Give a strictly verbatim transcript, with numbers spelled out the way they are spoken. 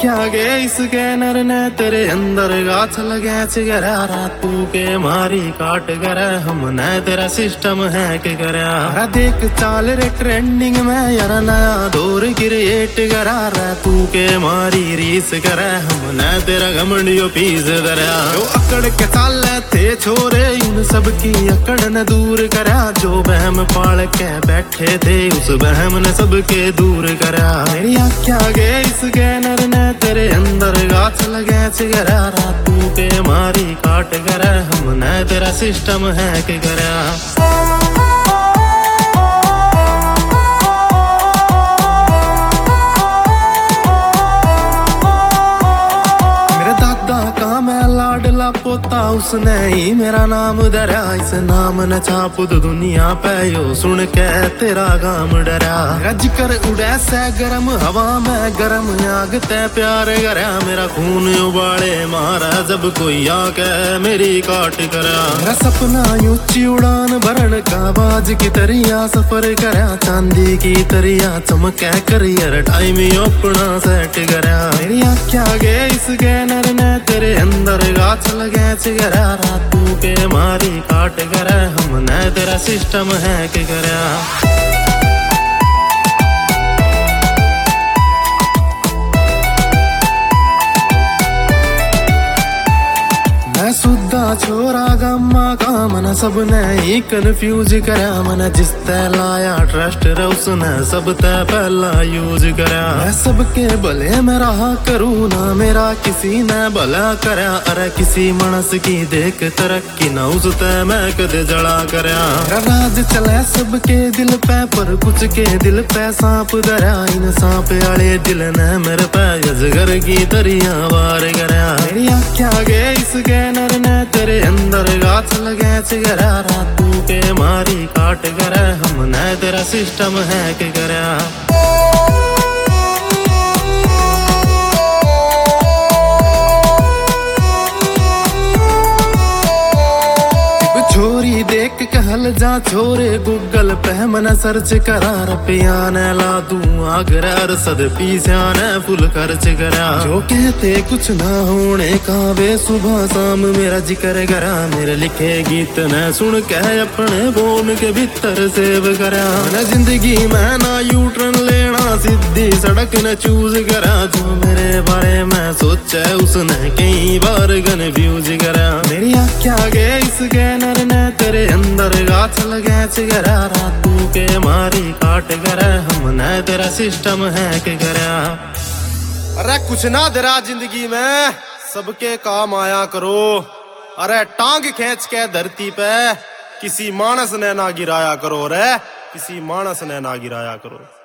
आख्या गे इस गैनर ने तेरे अंदर गाछ लगे चिगरा तू के मारी काट गरा हमने तेरा सिस्टम है के करा देख चाल रे ट्रेंडिंग में यार नया दौर क्रिएट करा तू के मारी रीस करे हमने तेरा घमंडियो पीस दरा जो अकड़ के चाल थे छोरे उन सबकी अकड़ न दूर करा जो बहम पाल के बैठे थे उस बहम ने सबके दूर करा मेरी आख्या गे इस गैनर ने तेरे अंदर गाछ लगे चिगरा तू के मारी काट गरा हमने तेरा सिस्टम है के करा लाडला पोता उसने ही मेरा नाम धरा इस नाम न छाप दुनिया पे यो सुन के तेरा गाम डरा मेरा जिक्र उड़े से गरम हवा में गरम आग ते प्यार करा मेरा खून उबाले मारा जब कोई आके मेरी काट करा मेरा सपना ऊंची उड़ान भरण का बाज की तरिया सफर करा चांदी की तरिया चमके करियर टाइम अपना सेट करा मेरी आख्या गे इस गैनर ने तेरे अंदर गाछ लगे चिगरा तू के मारी काट करा हमने तेरा सिस्टम है के करा सुद्धा छोरा गम्मा का मन सबने ही कन्फ्यूज करा मन जिस ते लाया ट्रस्ट रे उसने सब ते पहला यूज करा मैं सबके भले में रहा करूँ ना मेरा किसी ने भला करा अरे किसी मनस की देख तरक्की न उस ते मैं कदे जड़ा करा राज चले सबके दिल पे पर कुछ के दिल पे सांप धरा इन सांप आले दिल ने मेरे पे अजगर की तरिया वार करा मेरी आख्या गे इस गैनर ने तेरे अंदर गाछ लगे चिगरा तू के मारी काट करा हमने तेरा सिस्टम है के करा छोरी देख कहल जा छोरे गूगल पे मन सर्च करा रुपया ने ला दू आगर सद पीसा ने फुल खर्च करा जो कहते कुछ ना होने का वे सुबह शाम मेरा जिक्र करा मेरे लिखे गीत ने सुन के अपने बोन के भीतर सेव करा न जिंदगी में ना यू टर्न लेना सीधी सड़क न चूज करा जो मेरे बारे में सोचा उसने कई बार कन्फ्यूज करा मेरी आख्या गे इस गैनर ने तेरे अंदर गाछ लगे चिगरा तू के मारी काट करा हमने तेरा सिस्टम है के करा अरे कुछ ना दरा जिंदगी में सबके काम आया करो अरे टांग खींच के धरती पे किसी मानस ने ना गिराया करो रे किसी मानस ने ना गिराया करो।